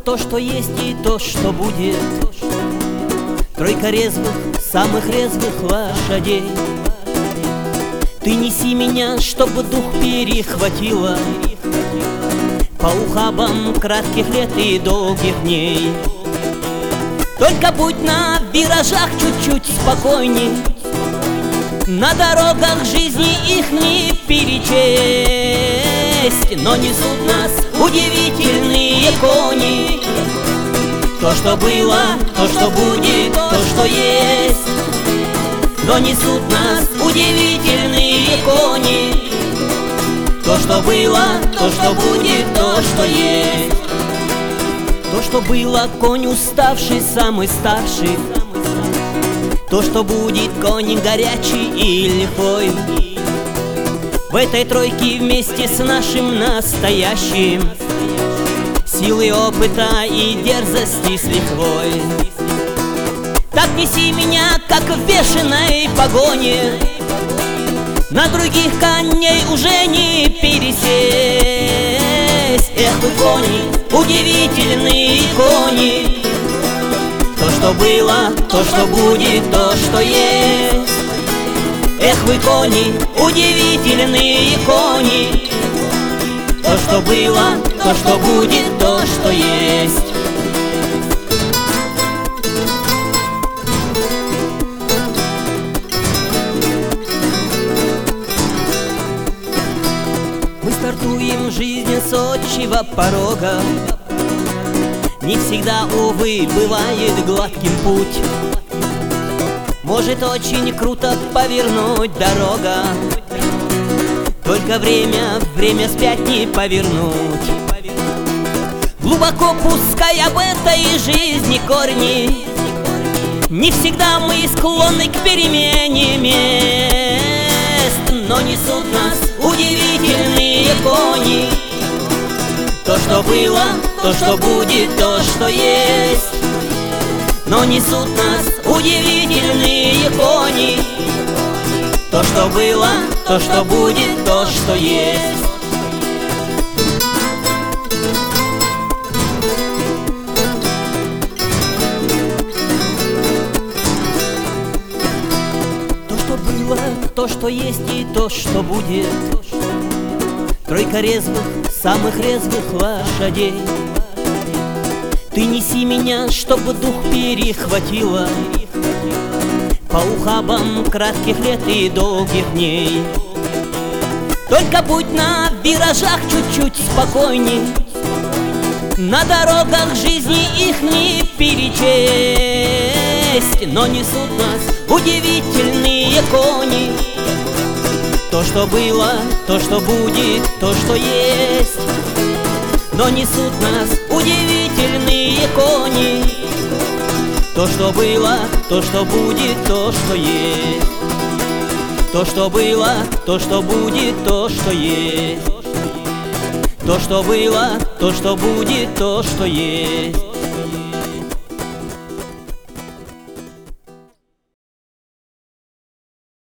то, что есть, и то, что будет. Тройка резвых, самых резвых лошадей. Ты неси меня, чтобы дух перехватило по ухабам кратких лет и долгих дней. Только будь на виражах чуть-чуть спокойней, на дорогах жизни их не перечесть. Но несут нас удивительные кони. То, что было, то, что будет, то, что есть. Но несут нас удивительные кони. То, что было, то, что будет, то, что есть. То, что было, конь уставший, самый старший. То, что будет, конь горячий и лихой. В этой тройке вместе с нашим настоящим силы опыта и дерзости с лихвой. Так неси меня, как в бешеной погоне, на других коней уже не пересесть. Эх вы, кони, удивительные кони. То, что было, то, что будет, то, что есть. Эх вы, кони, удивительные кони. То, что было, то, что будет, то, что есть. Мы стартуем жизнь с отчего порога. Не всегда, увы, бывает гладким путь. Может очень круто повернуть дорога, только время вспять не повернуть. Глубоко пускай об этой жизни корни, не всегда мы склонны к перемене мест. Но несут нас удивительные кони. То, что было, то, что будет, то, что есть. Но несут нас удивительные кони. То, что было, то, что будет, то, что есть. То, что было, то, что есть, и то, что будет. Тройка резвых, самых резвых лошадей. Ты неси меня, чтобы дух перехватило по ухабам кратких лет и долгих дней. Только будь на виражах чуть-чуть спокойней, на дорогах жизни их не перечесть. Но несут нас удивительные кони. То, что было, то, что будет, то, что есть. Но несут нас удивительные кони. То, что было, то, что будет, то, что есть. То, что было, то, что будет, то, что есть. То, что было, то, что будет, то, что есть.